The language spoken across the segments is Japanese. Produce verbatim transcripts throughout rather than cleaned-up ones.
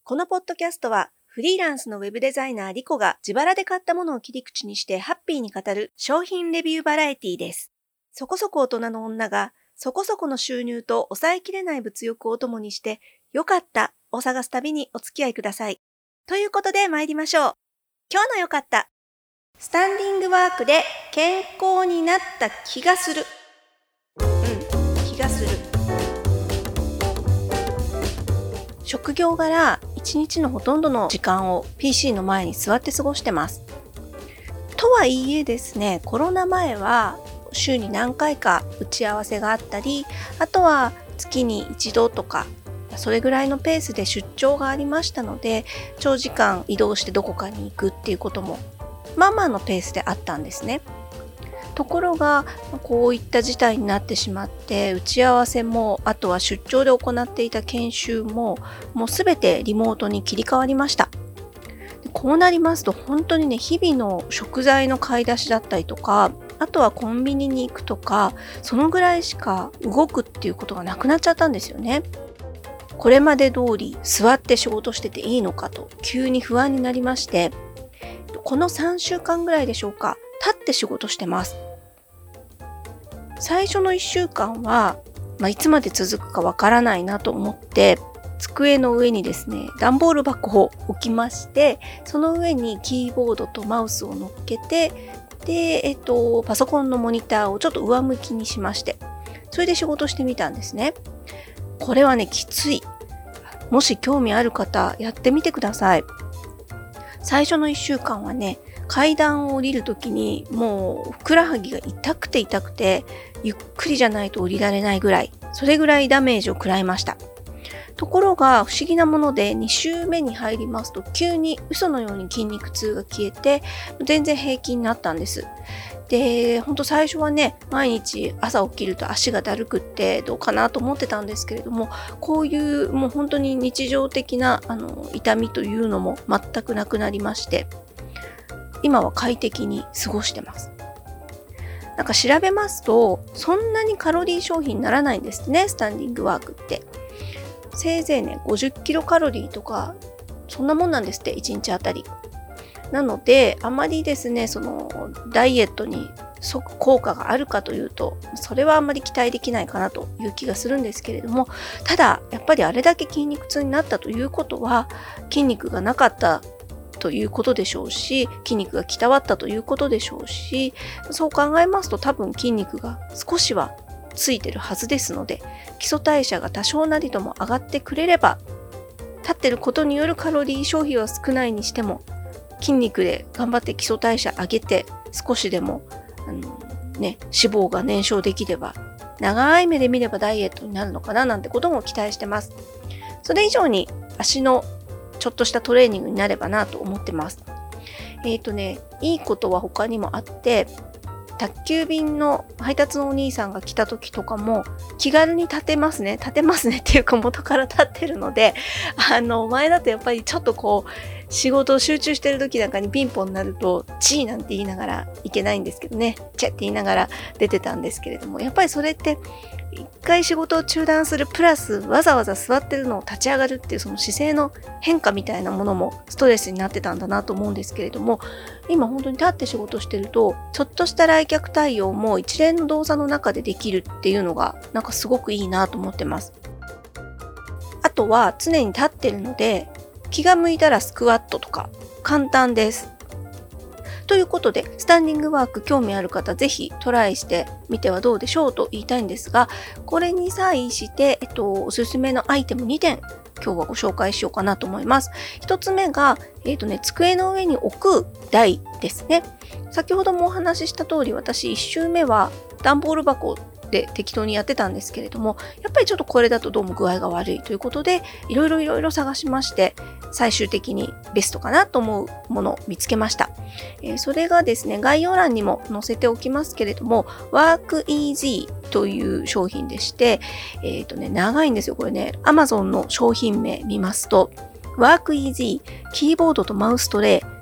このポッドキャストはフリーランスのウェブデザイナーリコが自腹で買ったものを切り口にしてハッピーに語る商品レビューバラエティです。そこそこ大人の女がそこそこの収入と抑えきれない物欲を共にしてよかったを探す旅にお付き合いください。ということで参りましょう。今日のよかった。スタンディングワークで健康になった気がする。うん、気がする。職業柄、一日のほとんどの時間を ピーシー の前に座って過ごしてます。とはいえですね、コロナ前は週に何回か打ち合わせがあったり、あとは月に一度とか、それぐらいのペースで出張がありましたので、長時間移動してどこかに行くっていうことも、まあまあのペースであったんですね。ところがこういった事態になってしまって、打ち合わせもあとは出張で行っていた研修ももうすべてリモートに切り替わりました。こうなりますと本当にね、日々の食材の買い出しだったりとか、あとはコンビニに行くとか、そのぐらいしか動くっていうことがなくなっちゃったんですよね。これまで通り座って仕事してていいのかと急に不安になりまして、このさんしゅうかんぐらいでしょうか、立って仕事してます。最初のいっしゅうかんは、まあ、いつまで続くかわからないなと思って、机の上にですね、段ボール箱を置きまして、その上にキーボードとマウスを乗っけて、で、えっと、パソコンのモニターをちょっと上向きにしまして、それで仕事してみたんですね。これはね、きつい。もし興味ある方、やってみてください。最初のいっしゅうかんはね、階段を降りるときにもうふくらはぎが痛くて痛くて、ゆっくりじゃないと降りられないぐらい、それぐらいダメージを食らいました。ところが不思議なもので、に週目に入りますと急に嘘のように筋肉痛が消えて、全然平気になったんです。で、ほんと最初はね、毎日朝起きると足がだるくってどうかなと思ってたんですけれども、こういうもう本当に日常的なあの痛みというのも全くなくなりまして、今は快適に過ごしてます。なんか調べますと、そんなにカロリー消費にならないんですね、スタンディングワークって。せいぜいね、ごじゅっキロカロリーとか、そんなもんなんですって、いちにちあたり。なので、あまりですね、その、ダイエットに即効果があるかというと、それはあんまり期待できないかなという気がするんですけれども、ただ、やっぱりあれだけ筋肉痛になったということは、筋肉がなかったということでしょうし、筋肉が鍛わったということでしょうし、そう考えますと多分筋肉が少しはついてるはずですので、基礎代謝が多少なりとも上がってくれれば、立ってることによるカロリー消費は少ないにしても、筋肉で頑張って基礎代謝上げて少しでもあの、ね、脂肪が燃焼できれば、長い目で見ればダイエットになるのかななんてことも期待してます。それ以上に足のちょっとしたトレーニングになればなと思ってます。えっとね、いいことは他にもあって、宅急便の配達のお兄さんが来た時とかも気軽に立てますね。立てますねっていうか元から立ってるので、あの前だとやっぱりちょっとこう仕事を集中してる時なんかにピンポンになるとチーなんて言いながらいけないんですけどね、チェって言いながら出てたんですけれども、やっぱりそれって一回仕事を中断するプラスわざわざ座ってるのを立ち上がるっていうその姿勢の変化みたいなものもストレスになってたんだなと思うんですけれども、今本当に立って仕事してるとちょっとした来客対応も一連の動作の中でできるっていうのがなんかすごくいいなと思ってます。あとは常に立ってるので気が向いたらスクワットとか簡単です。ということで、スタンディングワーク興味ある方、ぜひトライしてみてはどうでしょうと言いたいんですが、これに際して、えっと、おすすめのアイテムにてん、今日はご紹介しようかなと思います。一つ目が、えっとね、机の上に置く台ですね。先ほどもお話しした通り、私いっ週目は段ボール箱で適当にやってたんですけれども、やっぱりちょっとこれだとどうも具合が悪いということで、いろいろいろいろ探しまして、最終的にベストかなと思うものを見つけました。えー、それがですね、概要欄にも載せておきますけれども、WorkEasy という商品でして、えっとね、長いんですよ。これね、Amazon の商品名見ますと、WorkEasy キーボードとマウストレイ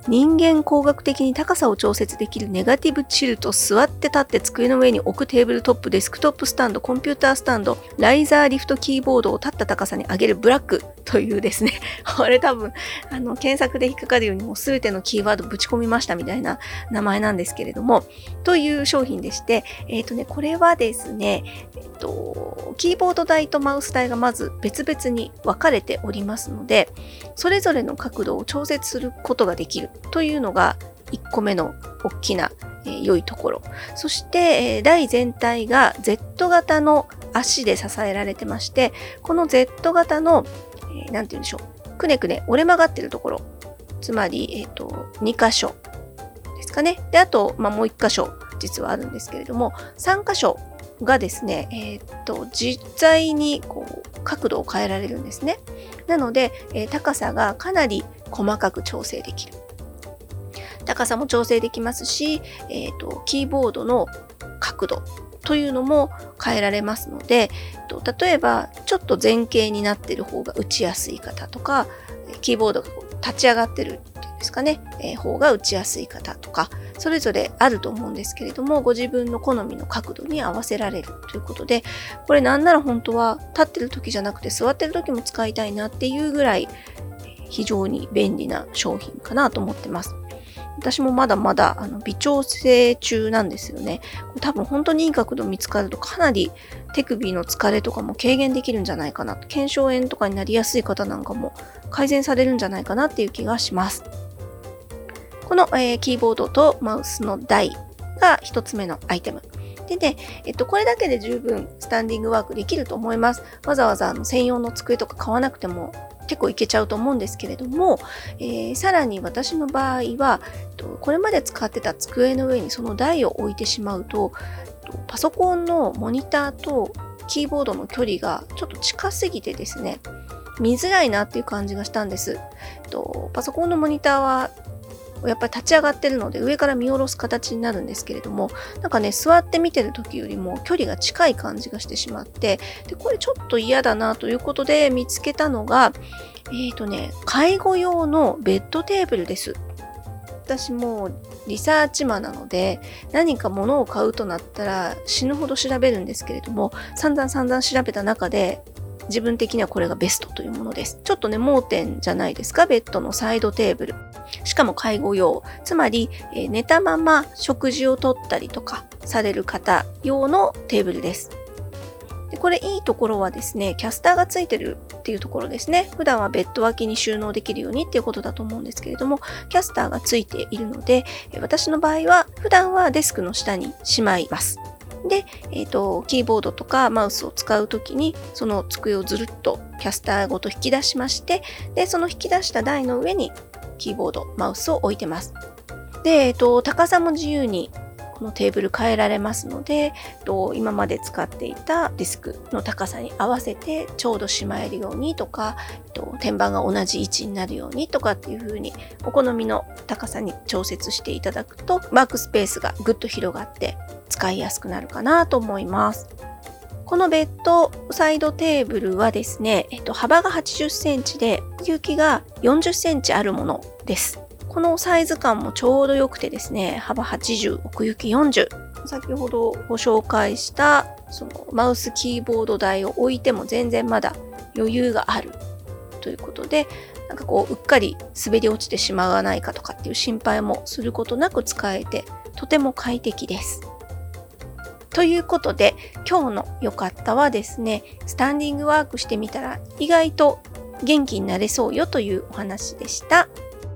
人間工学的に高さを調節できるネガティブチルト、座って立って机の上に置くテーブルトップ、デスクトップスタンド、コンピュータースタンド、ライザーリフトキーボードを立った高さに上げるブラックというですね、これ多分あの検索で引っかかるようにもう全てのキーワードぶち込みましたみたいな名前なんですけれども、という商品でして、えっとね、これはですね、えっと、キーボード台とマウス台がまず別々に分かれておりますので、それぞれの角度を調節することができるというのがいっこめの大きな、えー、良いところ。そして、えー、台全体が Z 型の足で支えられてまして、この Z 型の、えー、なんて言うんでしょう、くねくね折れ曲がってるところ、つまり、えーと、に箇所ですかね。で、あと、まあ、もういっ箇所実はあるんですけれども、さん箇所がですね、えーと、実際にこう角度を変えられるんですね。なので、えー、高さがかなり細かく調整できる。高さも調整できますし、えーと、キーボードの角度というのも変えられますので、例えばちょっと前傾になっている方が打ちやすい方とか、キーボードが立ち上がってるっていうんですかね、えー、方が打ちやすい方とか、それぞれあると思うんですけれども、ご自分の好みの角度に合わせられるということで、これなんなら本当は立ってる時じゃなくて座ってる時も使いたいなっていうぐらい非常に便利な商品かなと思ってます。私もまだまだあの微調整中なんですよね。これ多分本当にいい角度見つかるとかなり手首の疲れとかも軽減できるんじゃないかな。腱鞘炎とかになりやすい方なんかも改善されるんじゃないかなっていう気がします。この、えー、キーボードとマウスの台が一つ目のアイテム。でね、えっと、これだけで十分スタンディングワークできると思います。わざわざあの専用の机とか買わなくても結構いけちゃうと思うんですけれども、えー、さらに私の場合は、これまで使ってた机の上にその台を置いてしまうと、パソコンのモニターとキーボードの距離がちょっと近すぎてですね、見づらいなっていう感じがしたんです。パソコンのモニターはやっぱり立ち上がってるので上から見下ろす形になるんですけれども、なんかね、座って見てる時よりも距離が近い感じがしてしまって、でこれちょっと嫌だなということで見つけたのが、えっとね、介護用のベッドテーブルです。私もうリサーチマなので、何か物を買うとなったら死ぬほど調べるんですけれども、散々散々調べた中で自分的にはこれがベストというものです。ちょっとね、盲点じゃないですか、ベッドのサイドテーブル。しかも介護用。つまり、えー、寝たまま食事をとったりとかされる方用のテーブルです。でこれいいところはですね、キャスターがついてるっていうところですね。普段はベッド脇に収納できるようにっていうことだと思うんですけれども、キャスターがついているので、私の場合は普段はデスクの下にしまいます。で、えっと、キーボードとかマウスを使うときに、その机をずるっとキャスターごと引き出しまして、で、その引き出した台の上にキーボード、マウスを置いてます。で、えっと、高さも自由にこのテーブル変えられますので、えっと、今まで使っていたディスクの高さに合わせてちょうどしまえるようにとか、えっと、天板が同じ位置になるようにとかっていう風にお好みの高さに調節していただくと、ワークスペースがぐっと広がって使いやすくなるかなと思います。このベッドサイドテーブルはですね、えっと、幅がはちじゅっセンチで奥行きがよんじゅっセンチあるものです。このサイズ感もちょうど良くてですね、幅はちじゅう、奥行きよんじゅう。先ほどご紹介したそのマウスキーボード台を置いても全然まだ余裕があるということで、なんかこううっかり滑り落ちてしまわないかとかっていう心配もすることなく使えてとても快適です。ということで、今日の良かったはですね、スタンディングワークしてみたら意外と元気になれそうよというお話でした。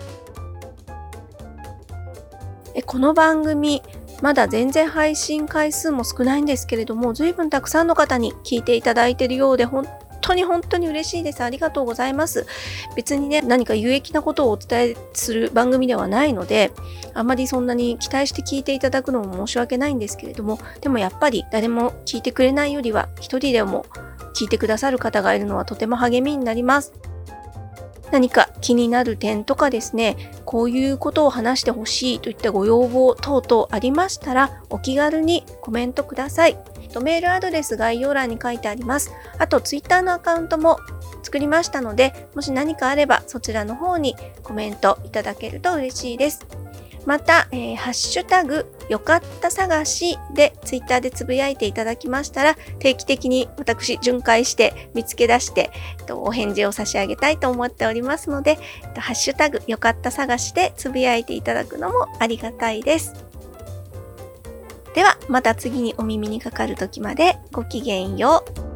この番組、まだ全然配信回数も少ないんですけれども、随分たくさんの方に聞いていただいているようで、本当に本当に嬉しいです。ありがとうございます。別にね、何か有益なことをお伝えする番組ではないので、あまりそんなに期待して聞いていただくのも申し訳ないんですけれども、でもやっぱり誰も聞いてくれないよりは、一人でも聞いてくださる方がいるのはとても励みになります。何か気になる点とかですね、こういうことを話してほしいといったご要望等々ありましたら、お気軽にコメントください。メールアドレス概要欄に書いてあります。あとツイッターのアカウントも作りましたので、もし何かあればそちらの方にコメントいただけると嬉しいです。また、えー、ハッシュタグよかった探しでツイッターでつぶやいていただきましたら、定期的に私巡回して見つけ出してお返事を差し上げたいと思っておりますので、ハッシュタグよかった探しでつぶやいていただくのもありがたいです。ではまた次にお耳にかかる時までごきげんよう。